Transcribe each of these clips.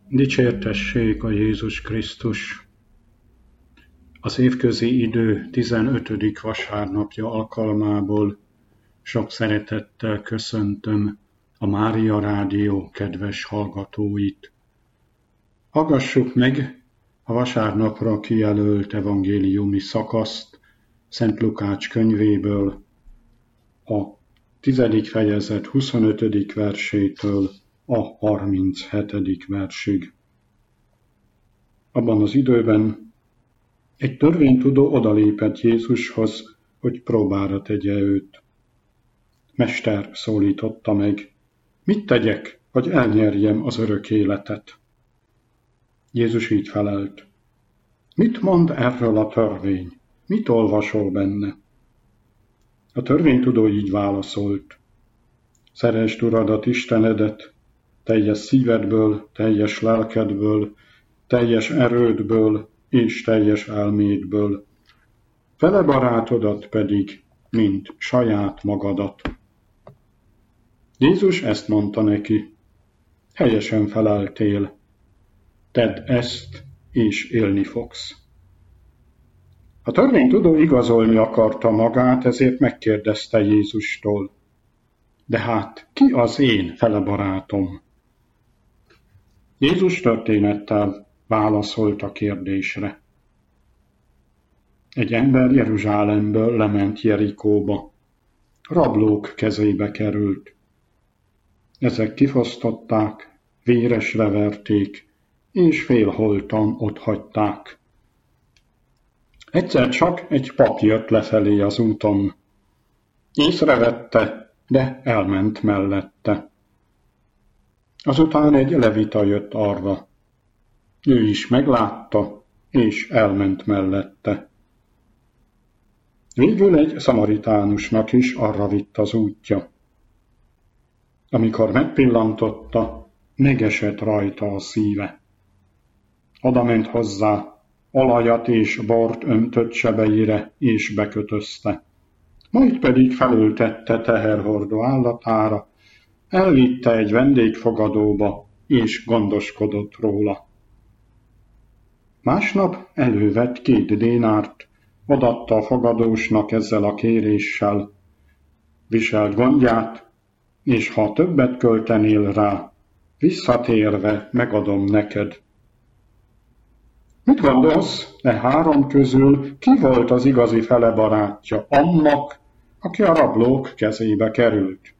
Dicsértessék a Jézus Krisztus! Az évközi idő 15. vasárnapja alkalmából sok szeretettel köszöntöm a Mária Rádió kedves hallgatóit. Hallgassuk meg a vasárnapra kijelölt evangéliumi szakaszt Szent Lukács könyvéből, a 10. fejezet 25. versétől a 37. versig. Abban az időben egy törvénytudó odalépett Jézushoz, hogy próbára tegye őt. Mester, szólította meg, mit tegyek, hogy elnyerjem az örök életet? Jézus így felelt, mit mond erről a törvény? Mit olvasol benne? A törvénytudó így válaszolt, szeresd Uradat, Istenedet, teljes szívedből, teljes lelkedből, teljes erődből és teljes elmédből, fele barátodat pedig, mint saját magadat. Jézus ezt mondta neki, helyesen feleltél, tedd ezt, és élni fogsz. A törvénytudó igazolni akarta magát, ezért megkérdezte Jézustól, de hát ki az én fele barátom? Jézus történettel válaszolt a kérdésre. Egy ember Jeruzsálemből lement Jerikóba. Rablók kezébe került. Ezek kifosztották, véresre verték, és félholtan otthagyták. Egyszer csak egy pap jött lefelé az úton. Észrevette, de elment mellette. Azután egy levita jött arra. Ő is meglátta, és elment mellette. Végül egy szamaritánusnak is arra vitt az útja. Amikor megpillantotta, megesett rajta a szíve. Odament hozzá, olajat és bort öntött sebeire, és bekötözte. Majd pedig felültette teherhordó állatára, elvitte egy vendégfogadóba, és gondoskodott róla. Másnap elővett 2 dénárt, odaadta a fogadósnak ezzel a kéréssel, viselt gondját, és ha többet költenél rá, visszatérve megadom neked. Mit gondolsz, 3 közül ki volt az igazi fele barátja annak, aki a rablók kezébe került?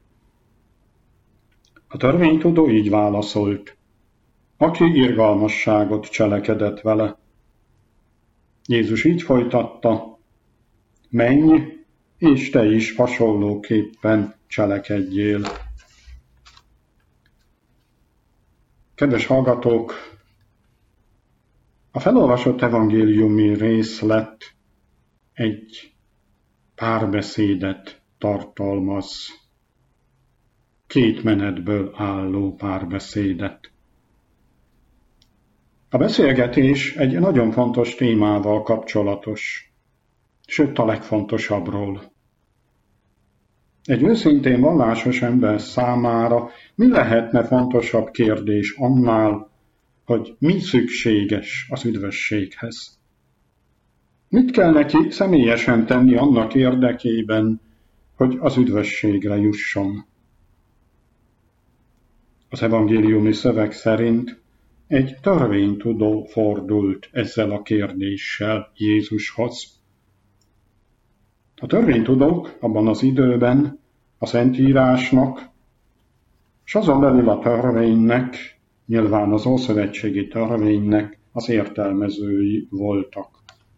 A törvénytudó így válaszolt, aki irgalmasságot cselekedett vele. Jézus így folytatta, menj, és te is hasonlóképpen cselekedjél. Kedves hallgatók, a felolvasott evangéliumi részlet egy párbeszédet tartalmaz. 2 menetből álló párbeszédet. A beszélgetés egy nagyon fontos témával kapcsolatos, sőt a legfontosabbról. Egy őszintén vallásos ember számára mi lehetne fontosabb kérdés annál, hogy mi szükséges az üdvösséghez? Mit kell neki személyesen tenni annak érdekében, hogy az üdvösségre jusson? Az evangéliumi szöveg szerint egy törvénytudó fordult ezzel a kérdéssel Jézushoz. A törvénytudók abban az időben a Szentírásnak, és azon belül a törvénynek, nyilván az ószövetségi törvénynek az értelmezői voltak.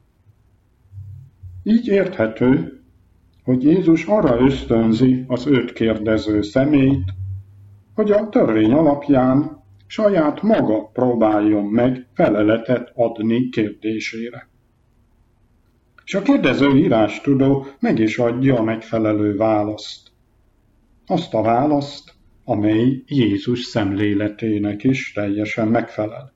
Így érthető, hogy Jézus arra ösztönzi az őt kérdező személyt, hogy a törvény alapján saját maga próbáljon meg feleletet adni kérdésére. És a kérdező írástudó meg is adja a megfelelő választ. Azt a választ, amely Jézus szemléletének is teljesen megfelel.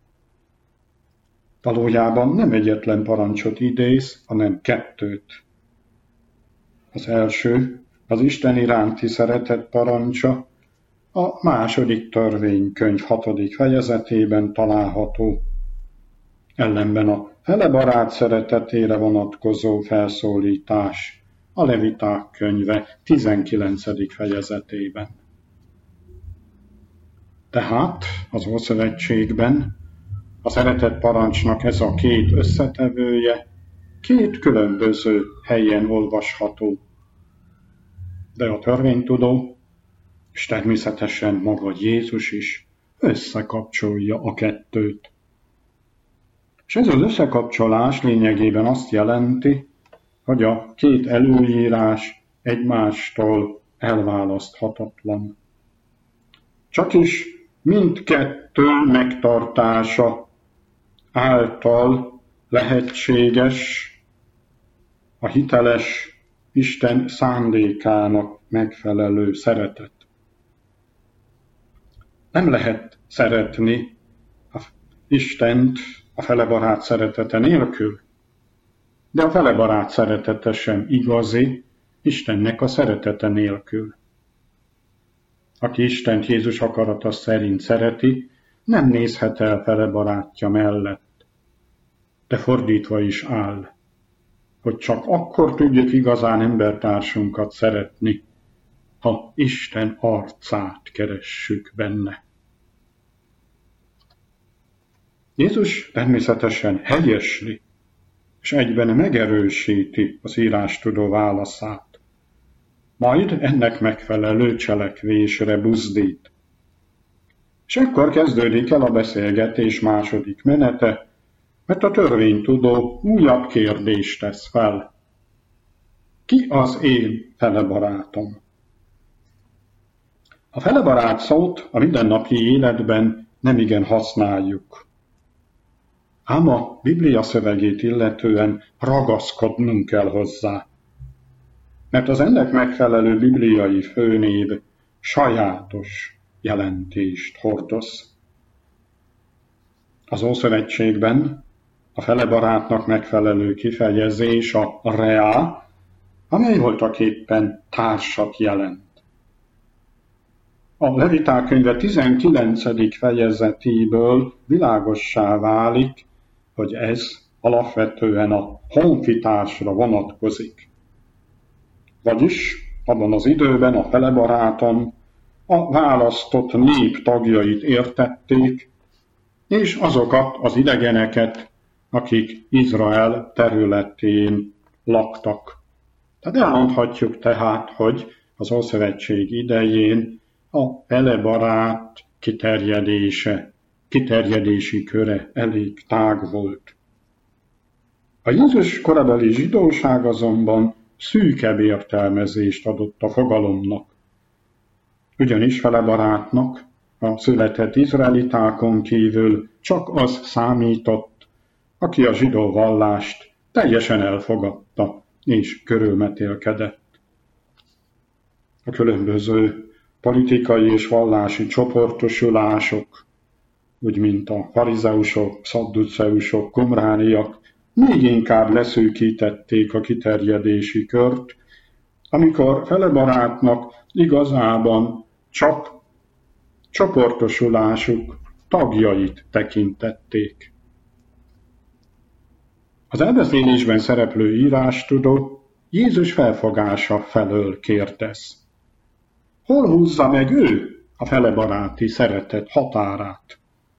Valójában nem egyetlen parancsot idéz, hanem 2. Az első, az Isten iránti szeretet parancsa, a második törvénykönyv 6. fejezetében található. Ellenben a felebarát szeretetére vonatkozó felszólítás a Leviták könyve 19. fejezetében. Tehát az Ószövetségben a szeretet parancsnak ez a két összetevője két különböző helyen olvasható. De a törvénytudó, és természetesen maga Jézus is összekapcsolja a kettőt. És ez az összekapcsolás lényegében azt jelenti, hogy a két előírás egymástól elválaszthatatlan. Csakis mindkettő megtartása által lehetséges a hiteles Isten szándékának megfelelő szeretet. Nem lehet szeretni Istent a felebarát szeretete nélkül, de a felebarát szeretete sem igazi Istennek a szeretete nélkül. Aki Istent Jézus akarata szerint szereti, nem nézhet el felebarátja mellett, de fordítva is áll, hogy csak akkor tudjuk igazán embertársunkat szeretni, ha Isten arcát keressük benne. Jézus természetesen helyesli, és egyben megerősíti az írástudó válaszát. Majd ennek megfelelő cselekvésre buzdít. És ekkor kezdődik el a beszélgetés második menete, mert a törvénytudó újabb kérdést tesz fel. Ki az én felebarátom? A felebarát szót a mindennapi életben nemigen használjuk. Ám a Biblia szövegét illetően ragaszkodnunk kell hozzá, mert az ennek megfelelő bibliai főnév sajátos jelentést hordoz. Az Ószövetségben a felebarátnak megfelelő kifejezés a reá, amely voltaképpen társat jelent. A Leviták könyve 19. fejezetéből világossá válik, hogy ez alapvetően a honfitársra vonatkozik. Vagyis abban az időben a felebaráton a választott nép tagjait értették, és azokat az idegeneket, akik Izrael területén laktak. Tehát elmondhatjuk tehát, hogy az Ószövetség idején a felebarát kiterjedési köre elég tág volt. A Jézus korabeli zsidóság azonban szűkebb értelmezést adott a fogalomnak. Ugyanis felebarátnak a született izraelitákon kívül csak az számított, aki a zsidó vallást teljesen elfogadta és körülmetélkedett. A különböző politikai és vallási csoportosulások, úgy mint a farizeusok, szadduceusok, komrániak, még inkább leszűkítették a kiterjedési kört, amikor felebarátnak igazában csak csoportosulásuk tagjait tekintették. Az elbeszélésben szereplő írástudó Jézus felfogása felől kérdez. Hol húzza meg ő a felebaráti szeretet határát?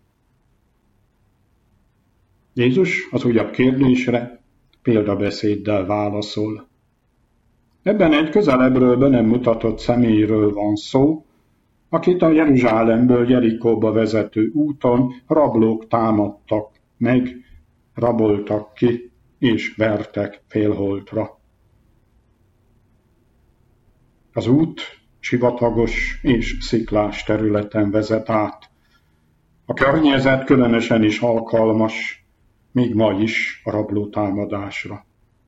Jézus az újabb kérdésre példabeszéddel válaszol. Ebben egy közelebbről be nem mutatott személyről van szó, akit a Jeruzsálemből Jerikóba vezető úton rablók támadtak meg, raboltak ki és vertek félholtra. Az út sivatagos és sziklás területen vezet át. A környezet különösen is alkalmas, még ma is a rablótámadásra.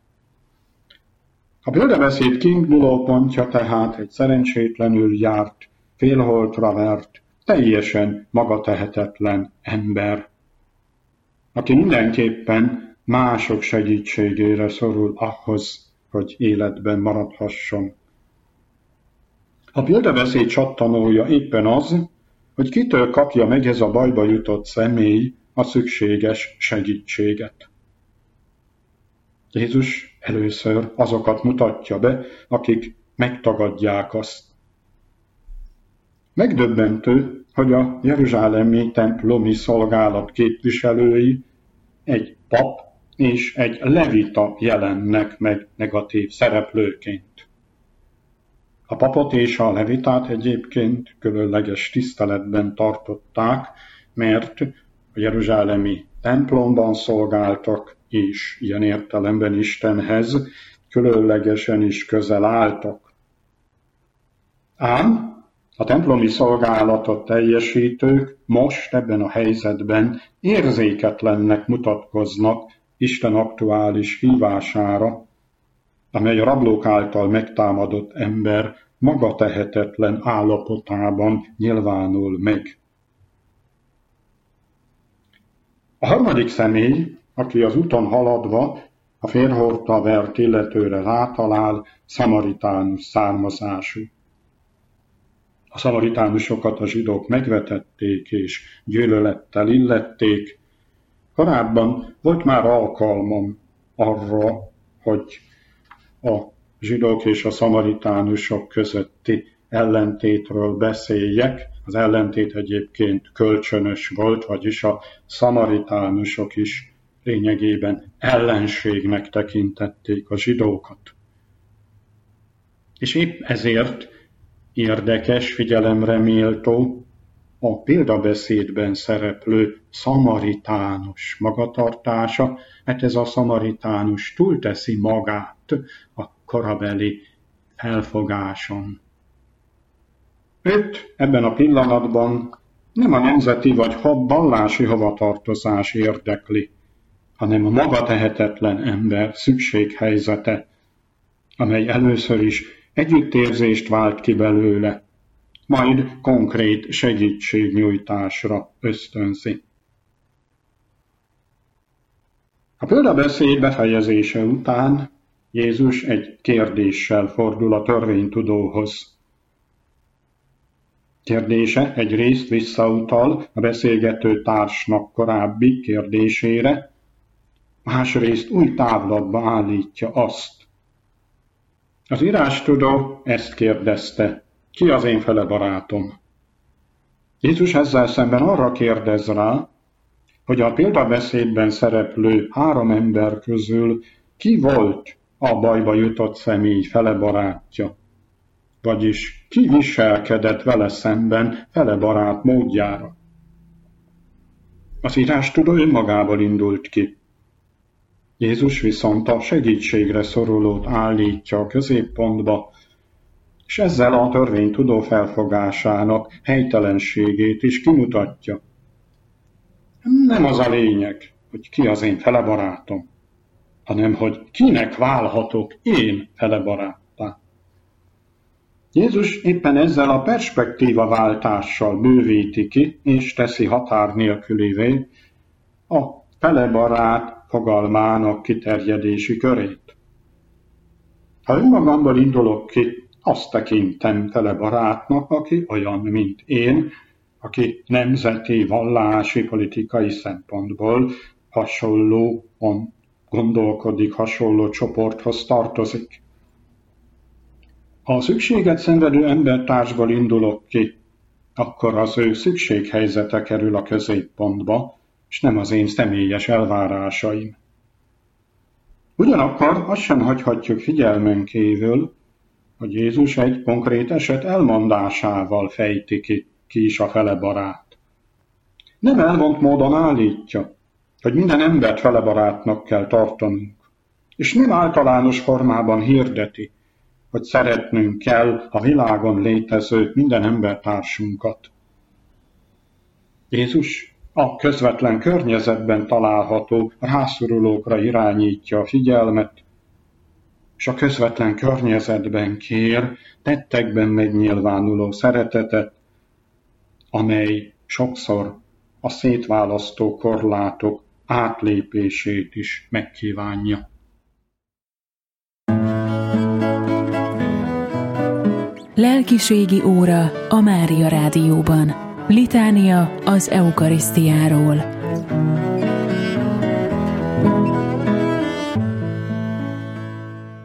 A példabeszéd kiinduló pontja tehát egy szerencsétlenül járt, félholtra vert, teljesen magatehetetlen ember, aki mindenképpen mások segítségére szorul ahhoz, hogy életben maradhasson. A példabeszéd csattanója éppen az, hogy kitől kapja meg ez a bajba jutott személy a szükséges segítséget. Jézus először azokat mutatja be, akik megtagadják azt. Megdöbbentő, hogy a jeruzsálemi templomi szolgálat képviselői, egy pap és egy levita jelennek meg negatív szereplőként. A papot és a levitát egyébként különleges tiszteletben tartották, mert a jeruzsálemi templomban szolgáltak, és ilyen értelemben Istenhez különlegesen is közel álltak. Ám a templomi szolgálatot teljesítők most ebben a helyzetben érzéketlennek mutatkoznak Isten aktuális hívására, amely a rablók által megtámadott ember magatehetetlen állapotában nyilvánul meg. A harmadik személy, aki az úton haladva a férhorta vert illetőre rátalál, szamaritánus származású. A szamaritánusokat a zsidók megvetették és gyűlölettel illették. Korábban volt már alkalmam arra, hogy a zsidók és a szamaritánusok közötti ellentétről beszéljek. Az ellentét egyébként kölcsönös volt, vagyis a szamaritánusok is lényegében ellenségnek tekintették a zsidókat. És épp ezért érdekes, figyelemre méltó a példabeszédben szereplő szamaritánus magatartása, mert ez a szamaritánus túlteszi magát a korabeli felfogáson. Őt ebben a pillanatban nem a nemzeti vagy vallási hovatartozás érdekli, hanem a magatehetetlen ember szükséghelyzete, amely először is együttérzést vált ki belőle, majd konkrét segítségnyújtásra ösztönzi. A példabeszéd befejezése után Jézus egy kérdéssel fordul a törvénytudóhoz. Kérdése egyrészt visszautal a beszélgető társnak korábbi kérdésére, másrészt új távlatba állítja azt. Az írástudó ezt kérdezte, ki az én fele barátom? Jézus ezzel szemben arra kérdez rá, hogy a példabeszédben szereplő 3 ember közül ki volt a bajba jutott személy fele barátja, vagyis ki viselkedett vele szemben fele barát módjára. Az írástudó önmagából indult ki. Jézus viszont a segítségre szorulót állítja a középpontba, és ezzel a törvénytudó felfogásának helytelenségét is kimutatja. Nem az a lényeg, hogy ki az én fele barátom, hanem hogy kinek válhatok én fele baráttá. Jézus éppen ezzel a perspektívaváltással bővíti ki, és teszi határ nélkülivé a fele barát fogalmának kiterjedési körét. Ha önmagamból indulok ki, azt tekintem fele barátnak, aki olyan, mint én, aki nemzeti, vallási, politikai szempontból hasonlóan gondolkodik, hasonló csoporthoz tartozik. Ha a szükséget szenvedő embertársból indulok ki, akkor az ő szükséghelyzete kerül a középpontba, és nem az én személyes elvárásaim. Ugyanakkor azt sem hagyhatjuk figyelmen kívül, hogy Jézus egy konkrét eset elmondásával fejti ki is a fele barát. Nem elvont módon állítja, hogy minden embert fele barátnak kell tartanunk, és nem általános formában hirdeti, hogy szeretnünk kell a világon létező minden embertársunkat. Jézus a közvetlen környezetben található rászorulókra irányítja a figyelmet, és a közvetlen környezetben kér tettekben megnyilvánuló szeretetet, amely sokszor a szétválasztó korlátok átlépését is megkívánja. Lelkiségi óra a Mária Rádióban. Litánia az eukarisztiáról.